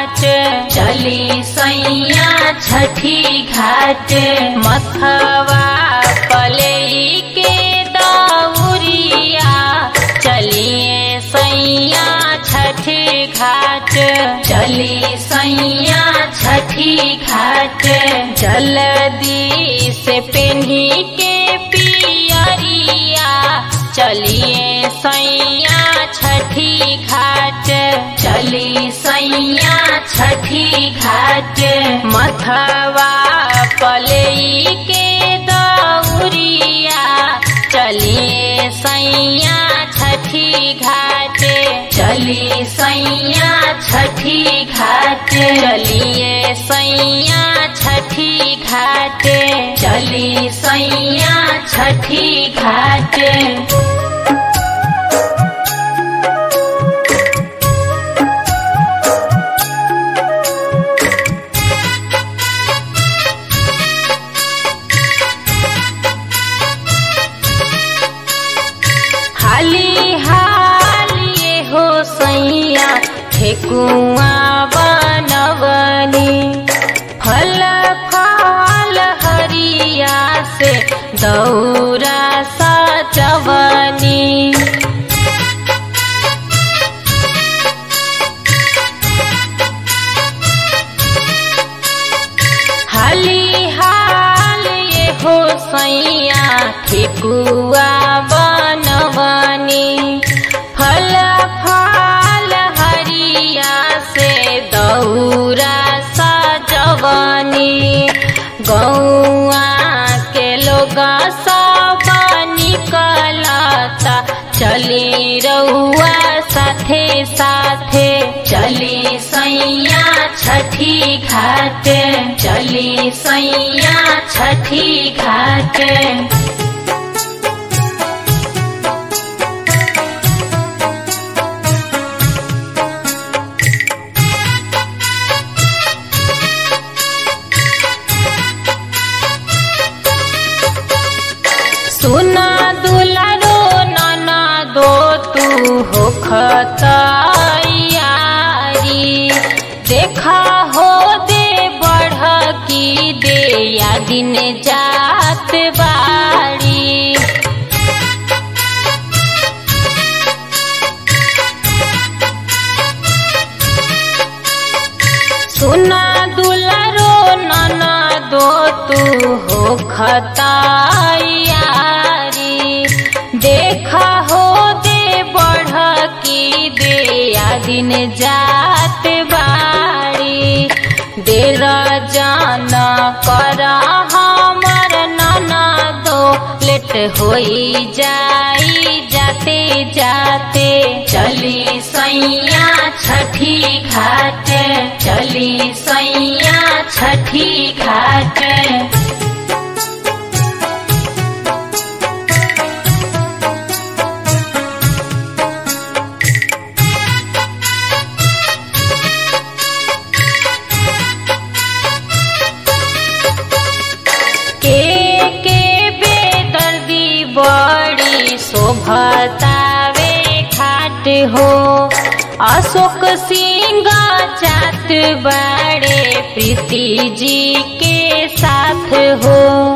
घाट चली सैया छठी घाट मथवा पलई के दौरिया चलिए सैया छठी घाट चली सैया छठी घाट जल्दी से पेन्ही के पियरिया चलिए सैया छठी घाट चली सैया छठी घाट मथवा पलई के दौरिया चलिए सैया छठी घाट चली सैया छठी घाट चलिए सैया छठी घाट चली सैया छठी घाट ठेकुआ बनवनी फल फल हरिया से दौरा सजवनी हाली हाल ये हो सैया ठेकुआ बनवनी फल दौरा सजवनी गौआ के लोग सब निकलता चली रउआ साथे साथे चली सैया छठी घाट चली सैया छठी घाट सुना दुलारो नाना दो तू हो खतयारी देखा हो दे बढ़ की दे या दिन जात बाड़ी सुना दुलारो नाना दो तू हो खतयारी देखा हो दे बढ़ की दे या दिन जात बाड़ी देर जान कर हमर नाना दो लेट होई जाई जाते जाते चली सैया छठी घाट चली सैया छठी घाट बड़ी शोभतावे घाट हो अशोक सिंह जात बड़े प्रीति जी के साथ हो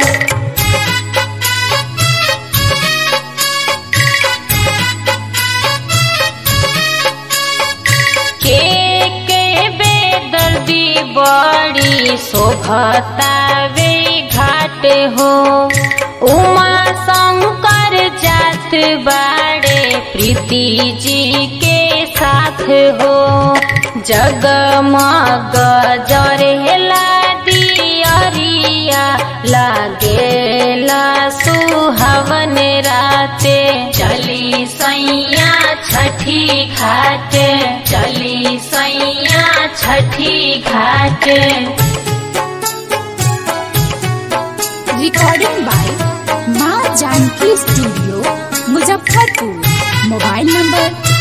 के बेदर्दी बड़ी शोभतावे घाट हो उमा शंकर जात बड़े प्रीति जी के साथ हो जगमग जरेला दियरिया लागेला सुहावन राते चली सैया छठी घाट चली सैया छठी घाट recording by Maa Janki studio Muzaffarpur mobile number